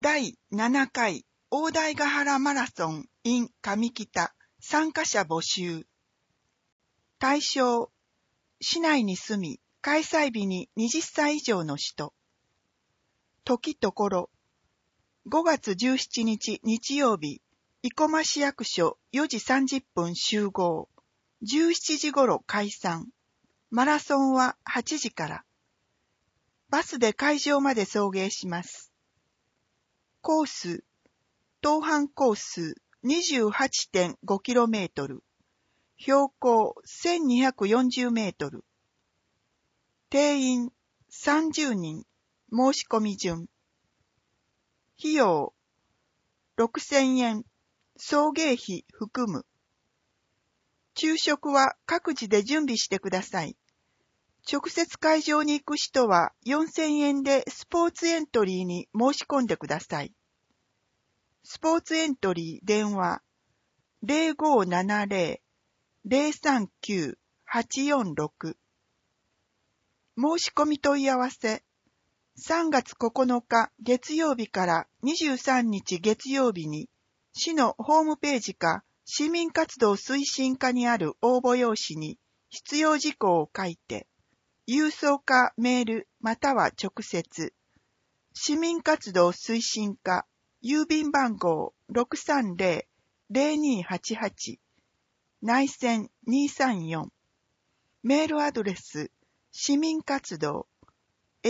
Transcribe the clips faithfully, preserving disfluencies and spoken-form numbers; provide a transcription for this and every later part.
だいななかい大台ヶ原マラソン in 上北参加者募集。対象、市内に住み、開催日にはたち以上の人。時ところ、ごがつじゅうしちにち日曜日、生駒市役所よじさんじゅっぷん集合。じゅうしちじ頃解散。マラソンははちじから。バスで会場まで送迎します。コース、東半コース にじゅうはちてんごキロメートル、標高せんにひゃくよんじゅうメートル。定員さんじゅうにん、申し込み順。費用ろくせんえん、送迎費含む。昼食は各自で準備してください。直接会場に行く人はよんせんえんでスポーツエントリーに申し込んでください。スポーツエントリー電話 ゼロごーななゼロ ゼロさんきゅう はちよんろく。申し込み問い合わせさんがつここのか月曜日からにじゅうさんにち月曜日に市のホームページか市民活動推進課にある応募用紙に必要事項を書いて、郵送かメールまたは直接、市民活動推進課郵便番号 ろくさんゼロ ゼロにはちはち 内線にさんよん、メールアドレス市民活動 シ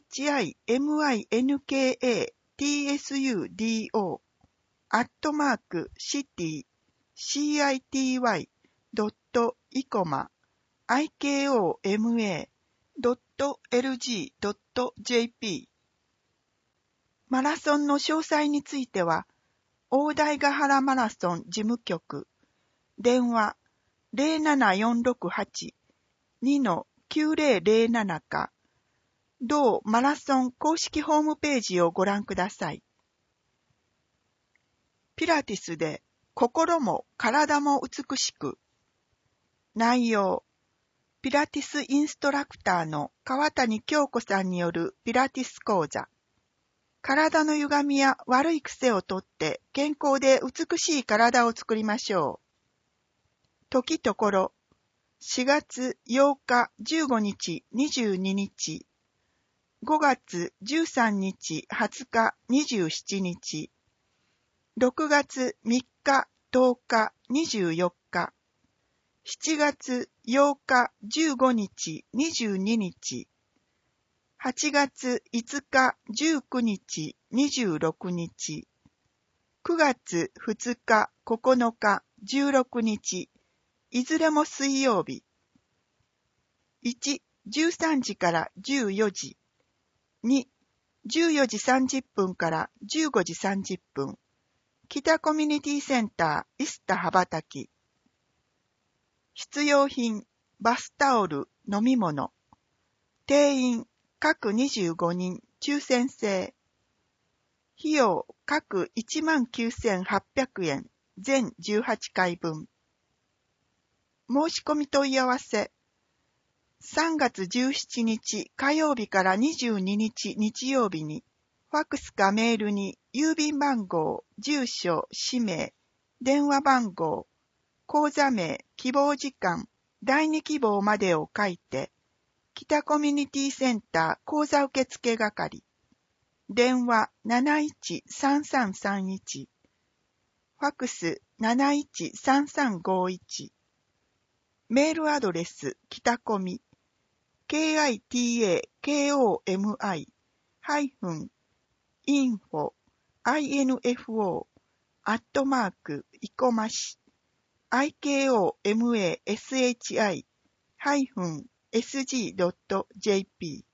シミンカツド アットマークシティ シーアイティーワイ ドット イコマ アイケーオーエムエー ドット エルジー ドット ジェーピー。 マラソンの詳細については大台ヶ原マラソン事務局電話 ゼロななよんろくはち にのきゅうゼロゼロなな か同マラソン公式ホームページをご覧ください。ピラティスで心も体も美しく。内容、ピラティスインストラクターの川谷京子さんによるピラティス講座。体の歪みや悪い癖をとって健康で美しい体を作りましょう。時ところ、しがつようかじゅうごにちにじゅうににち、ごがつじゅうさんにちはつかにじゅうしちにち、ろくがつみっかとおかにじゅうよっか、しちがつようかじゅうごにちにじゅうににち、はちがついつかじゅうくにちにじゅうろくにち、くがつふつかここのかじゅうろくにち、いずれも水曜日。いち、じゅうさんじからじゅうよじ。に、じゅうよじさんじゅっぷんからじゅうごじさんじゅっぷん。北コミュニティセンター、イスタ羽ばたき。必要品、バスタオル、飲み物。定員、各にじゅうごにん、抽選制。費用、各 いちまんきゅうせんはっぴゃくえん、全じゅうはちかいぶん。申し込み問い合わせ。さんがつじゅうしちにち火曜日からにじゅうににち日曜日に、ファックスかメールに郵便番号、住所、氏名、電話番号、口座名、希望時間、だいに希望までを書いて、北コミュニティセンター口座受付係、電話 なないちさんさんさんいち、ファックス なないちさんさんごいち、メールアドレス、北コミ、ケーアイティーエーケーオーエムアイ ハイフン、インフォ、アイエヌエフオー、アットマーク、いこまし、アイケーオーエムエーエスエイチアイ ハイフン、エスジー ドット ジェーピー。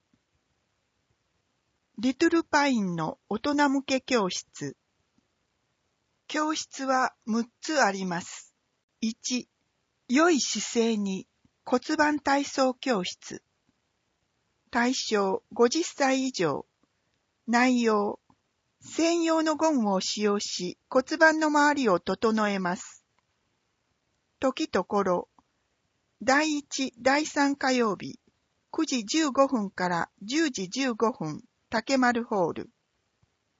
リトルパインの大人向け教室。教室はむっつあります。いち、良い姿勢に骨盤体操教室。対象ごじゅっさい以上。内容、専用のゴムを使用し骨盤の周りを整えます。時ところ、だいいち、だいさん火曜日、くじじゅうごふんからじゅうじじゅうごふん、竹丸ホール。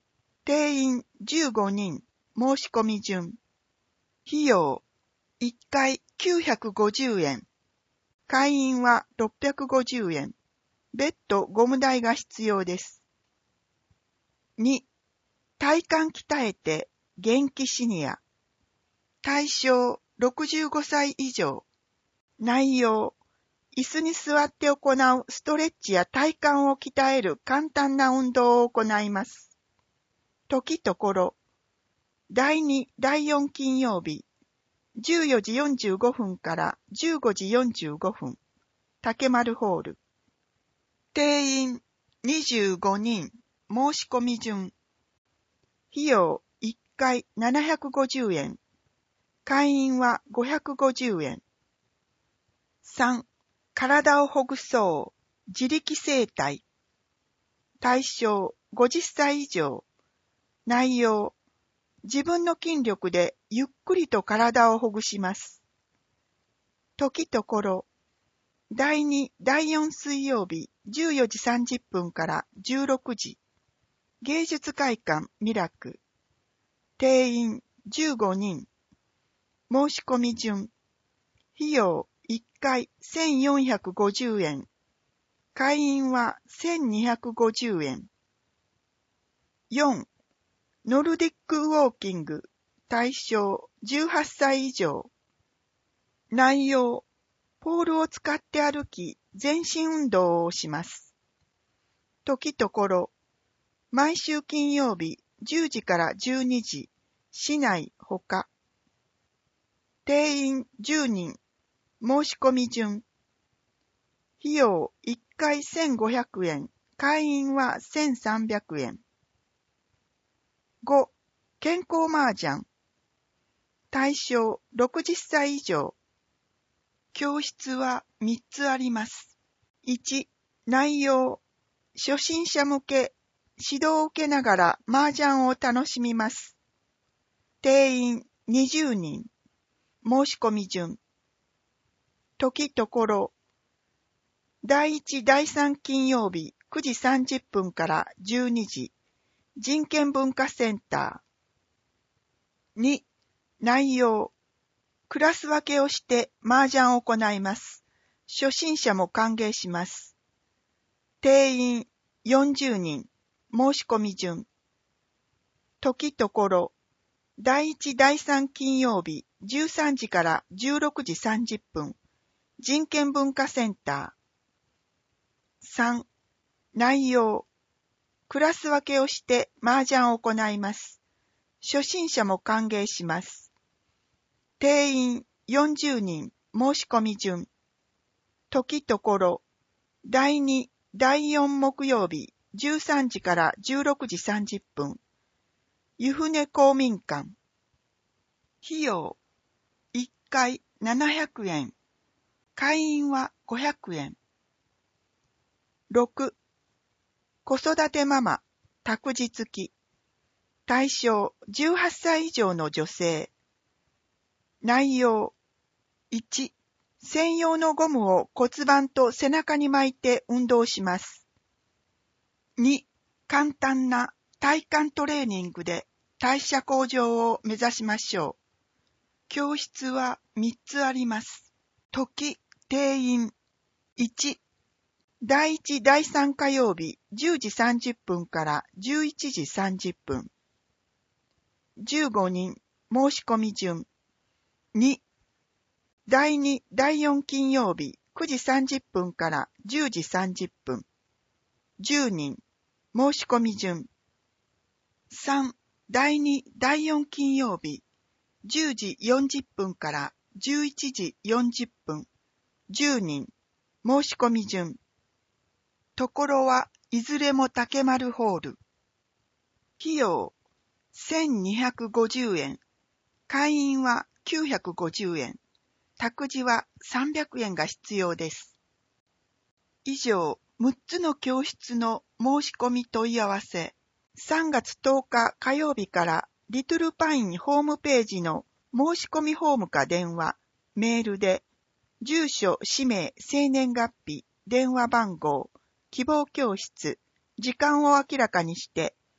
定員じゅうごにん、申し込み順。費用いっかいきゅうひゃくごじゅうえん。会員はろっぴゃくごじゅうえん。別途ゴム代が必要です。に、体幹鍛えて元気シニア。対象ろくじゅうごさい以上。内容、椅子に座って行うストレッチや体幹を鍛える簡単な運動を行います。時ところ、だいに、だいよん金曜日、じゅうよじよんじゅうごふんからじゅうごじよんじゅうごふん、竹丸ホール。定員にじゅうごにん、申し込み順。費用いっかいななひゃくごじゅうえん。会員はごひゃくごじゅうえん。さん、体をほぐそう。自力整体。対象ごじゅっさい以上。内容、自分の筋力でゆっくりと体をほぐします。時ところ、だいに、だいよん水曜日じゅうよじさんじゅっぷんからじゅうろくじ。芸術会館ミラク。定員じゅうごにん。申し込み順。費用いっかいせんよんひゃくごじゅうえん。会員はせんにひゃくごじゅうえん。よん、ノルディックウォーキング。対象じゅうはっさい以上。内容、ポールを使って歩き、全身運動をします。時ところ、毎週金曜日じゅうじからじゅうにじ、市内ほか。定員じゅうにん、申し込み順。費用いっかいせんごひゃくえん、会員はせんさんびゃくえん。ご、健康麻雀。対象ろくじゅっさい以上。教室はみっつあります。いち、内容、初心者向け、指導を受けながら麻雀を楽しみます。定員にじゅうにん。申し込み順。時ところ、だいいち、だいさん金曜日くじさんじゅっぷんからじゅうにじ、人権文化センター。に、内容、クラス分けをして麻雀を行います。初心者も歓迎します。定員よんじゅうにん。申し込み順。時ところ、だいいち、だいさん金曜日じゅうさんじからじゅうろくじさんじゅっぷん、人権文化センター。さん、内容、クラス分けをして麻雀を行います。初心者も歓迎します。定員よんじゅうにん。申し込み順。時ところ、だいに、だいよん木曜日じゅうさんじからじゅうろくじさんじゅっぷん、湯船公民館。費用いっかいななひゃくえん。会員はごひゃくえん。ろく、子育てママ、託児付き。対象じゅうはっさい以上の女性。内容いち、専用のゴムを骨盤と背中に巻いて運動します。に、簡単な体幹トレーニングで代謝向上を目指しましょう。教室はみっつあります。時、定員いち、だいいち、だいさん火曜日じゅうじさんじゅっぷんからじゅういちじさんじゅっぷん。じゅうごにん、申し込み順。に、だいに、だいよん金曜日くじさんじゅっぷんからじゅうじさんじゅっぷん。じゅうにん、申し込み順。さん、だいに、だいよん金曜日じゅうじよんじゅっぷんからじゅういちじよんじゅっぷん。じゅうにん、申し込み順。ところはいずれも竹丸ホール。費用せんにひゃくごじゅうえん。会員はきゅうひゃくごじゅうえん。託児はさんびゃくえんが必要です。以上、むっつの教室の申し込み問い合わせ。さんがつとおか火曜日からリトルパインホームページの申し込みフォームか電話、メールで、住所、氏名、生年月日、電話番号、希望教室、時間を明らかにして、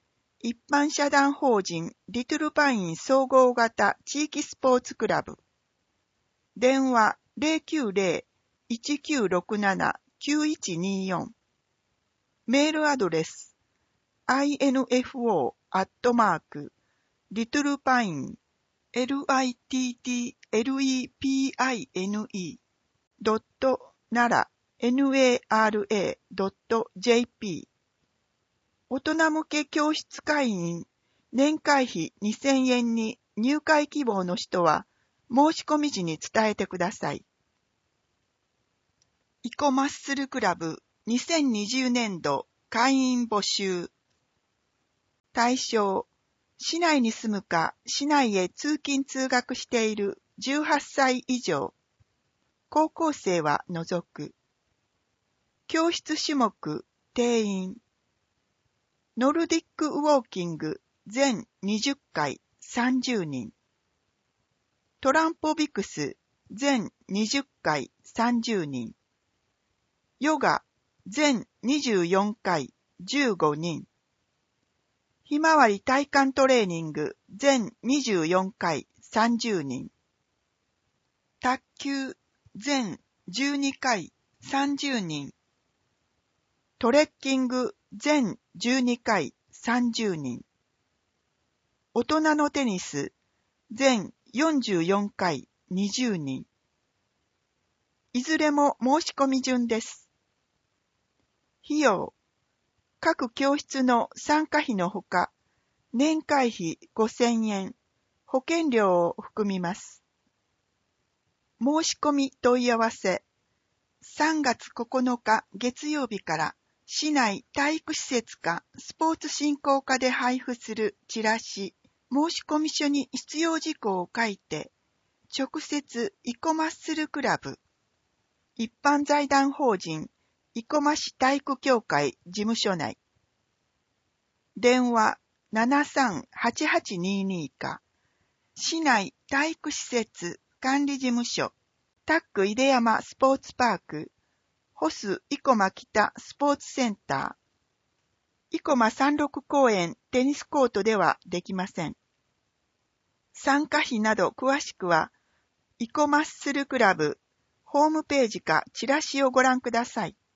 一般社団法人リトルパイン総合型地域スポーツクラブ。電話 ゼロきゅうゼロ いちきゅうろくなな きゅういちによん。メールアドレス アイエヌエフオー アットマーク リトルパイン リトルパイン ドットナラ ナラ ドット ジェーピー。大人向け教室会員年会費にせんえんに入会希望の人は申し込み時に伝えてください。イコマッスルクラブにせんにじゅうねんど会員募集。対象、市内に住むか市内へ通勤通学しているじゅうはっさい以上。高校生は除く。教室種目、定員。ノルディックウォーキング全にじゅっかいさんじゅうにん。トランポビクス全にじゅっかいさんじゅうにん。ヨガ全にじゅうよんかいじゅうごにん。ひまわり体幹トレーニング全にじゅうよんかいさんじゅうにん。卓球全じゅうにかいさんじゅうにん。トレッキング全じゅうにかいさんじゅうにん。大人のテニス全よんじゅうよんかいにじゅうにん。いずれも申し込み順です。費用、各教室の参加費のほか、年会費ごせんえん、保険料を含みます。申し込み問い合わせ、さんがつここのか月曜日から市内体育施設かスポーツ振興課で配布するチラシ、申込書に必要事項を書いて、直接生駒ッスルクラブ、一般財団法人生駒市体育協会事務所内。電話 ななさんはちはちにーにー か、市内体育施設管理事務所、タック出山スポーツパーク、ホス生駒北スポーツセンター、生駒三六公園テニスコートではできません。参加費など詳しくは、生駒ッスルクラブホームページかチラシをご覧ください。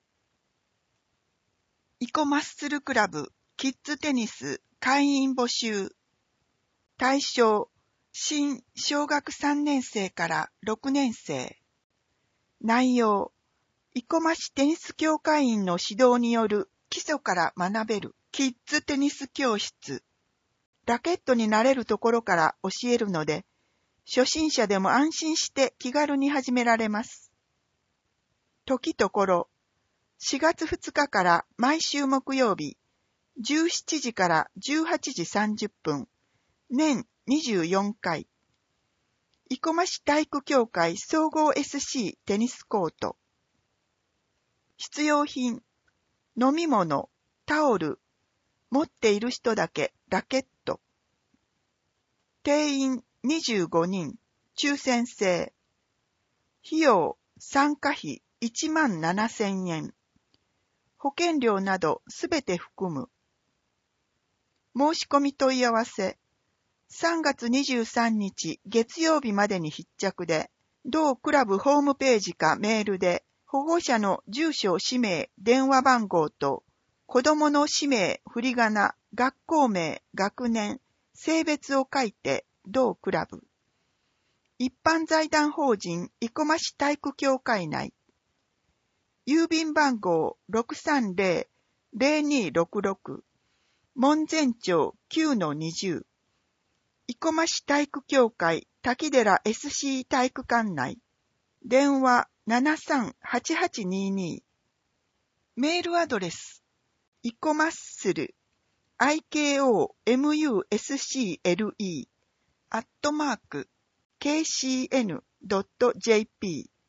生駒ッスルクラブキッズテニス会員募集。対象、新小学さんねんせいからろくねんせい。内容、生駒市テニス協会員の指導による基礎から学べるキッズテニス教室。ラケットになれるところから教えるので、初心者でも安心して気軽に始められます。時ところ、しがつふつかから毎週木曜日、じゅうしちじからじゅうはちじさんじゅっぷん、年にじゅうよんかい。生駒市体育協会総合 エスシー テニスコート。必要品、飲み物、タオル、持っている人だけラケット。定員にじゅうごにん、抽選制。費用、参加費いちまんななせんえん。保険料などすべて含む。申し込み問い合わせ、さんがつにじゅうさんにち月曜日までに必着で、同クラブホームページかメールで、保護者の住所、氏名、電話番号と、子供の氏名、振り仮名、学校名、学年、性別を書いて、同クラブ。一般財団法人生駒市体育協会内。郵便番号 ろくさんぜろ ぜろにろくろく、門前町 きゅうのにじゅう。生駒市体育協会滝寺 エスシー 体育館内。電話 ななさんはちはちにーにー。メールアドレス、生駒ッスル、アイケーオーエムユーエスシーエルイー、アットマーク、ケーシーエヌドットジェーピー。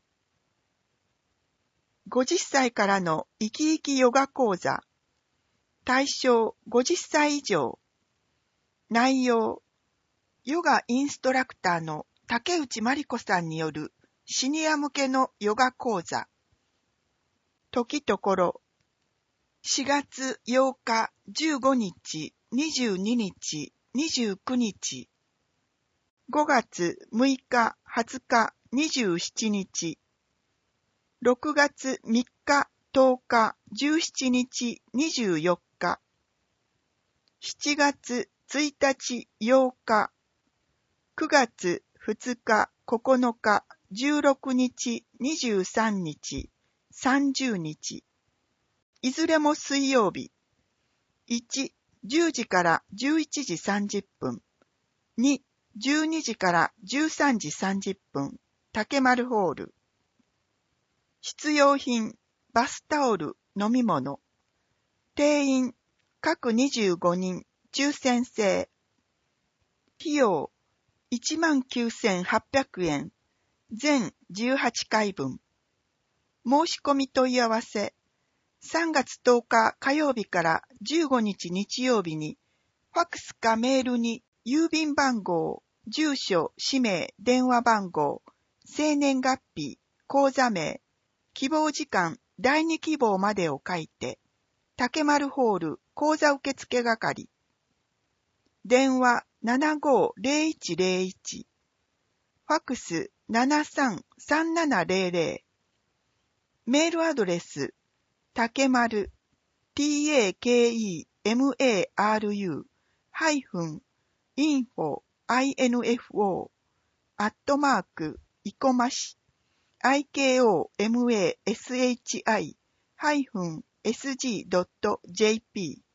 ごじゅっさいからの生き生きヨガ講座。対象ごじゅっさい以上。内容、ヨガインストラクターの竹内真理子さんによるシニア向けのヨガ講座。時ところ、しがつようかじゅうごにちにじゅうににち、にじゅうくにち、ごがつむいか、はつか、にじゅうしちにち、ろくがつみっか、とおか、じゅうしちにち、にじゅうよっか、しちがつついたち、ようか、くがつふつか、ここのか、じゅうろくにち、にじゅうさんにち、さんじゅうにち、いずれも水曜日。いち、じゅうじからじゅういちじさんじゅっぷん。に、じゅうにじからじゅうさんじさんじゅっぷん。竹丸ホール。必要品、バスタオル、飲み物。定員、各にじゅうごにん、抽選制。費用、いちまんきゅうせんはっぴゃくえん。全じゅうはちかいぶん。申し込み問い合わせ。さんがつとおか火曜日からじゅうごにち日曜日に、ファックスかメールに郵便番号、住所、氏名、電話番号、生年月日、口座名、希望時間、だいに希望までを書いて、竹丸ホール口座受付係。電話 ななごーぜろいちぜろいち、ファックス ななさんさんななぜろぜろ、メールアドレス、竹丸、takemaru、ハイフン、インフォ、info、アットマーク、いこまし、ikomashi、ハイフン、エスジードットジェーピー